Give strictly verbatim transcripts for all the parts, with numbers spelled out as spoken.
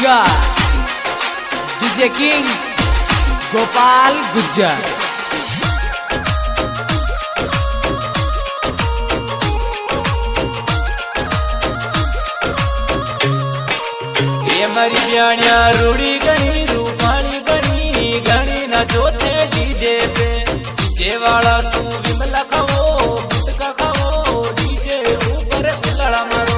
Singer DJ king Gopal Gujjar. ये मरी ब्याणिया रूड़ी गणी रूपाणी गणी गणी न जोते डीजे पे डीजे वाला सू विमला खाओ गुटका खाओ डीजे ऊपर उलड़ा मारो।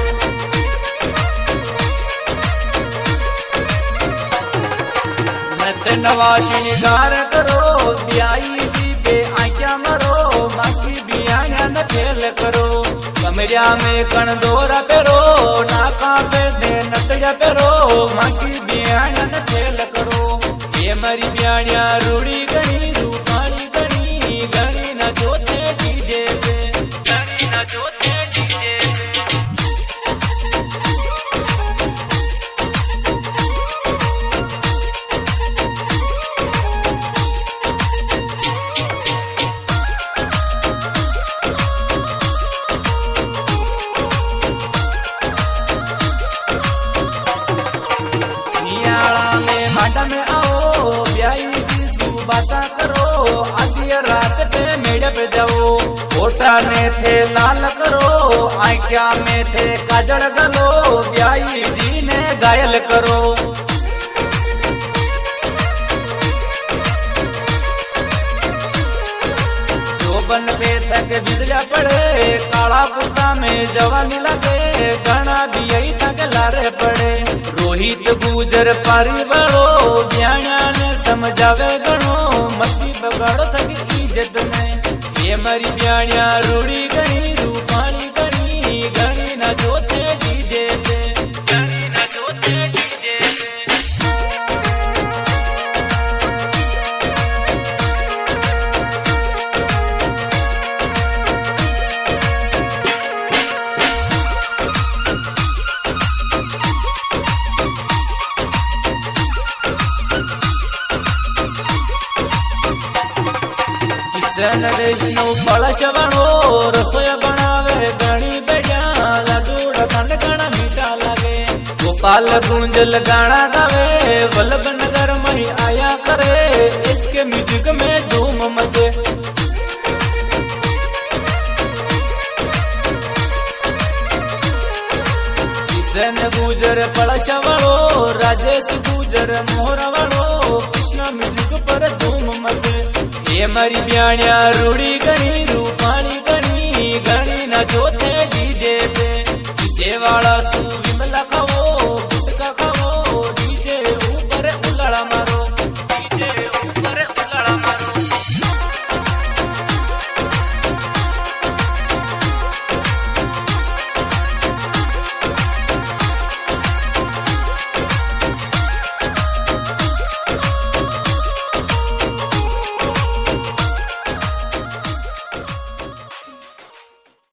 नत नवा श्रृंगार करो ब्याई जी पे आख्या मरो बाकी ब्याणिया न खेल करो। कमरिया में कण दोरा पेरो नाका पे दे नतजा पेरो माकी ब्याणिया न खेल करो। ये मरी ब्याणिया रूड़ी गणी रूपाणी गणी गणी न जोते डीजे पे गणी न जोते डीजे पे। मांडा में आओ ब्याई की सुबाता करो आधी रात पे मेड़े पे जाओ। कोटा ने थे लाल करो आंख्या में थे काजल गलो ब्याई जी ने घायल करो। जोबन पे तक बिजलिया पड़े काला कुत्ता में जवानी लगे घना भी तक लारे पड़े। रोहित गुजर पारी बड़ो ब्याणिया ने समझावे गणो मती बगाड़ो तक इज्जत में। ये मरी ब्याणिया रूड़ी गणी रूपाणी गणी गणी न जोते डीजे पे गणी न जोते डीजे पे। किशन विष्णु पलश बनो रसोई बनावे घनी बेजा लडूड़ खंड घना मीठा लगे। गोपाल गुंजल गाना गावे वल्लभ नगर में आया करे इसके म्यूजिक में धूम मचे। किशन गुजर पलश वालो राजेश गुजर मोहरा वालो कृष्ण म्यूजिक पर धूम मचे। ये मरी ब्याणिया रूड़ी गणी रूपाणी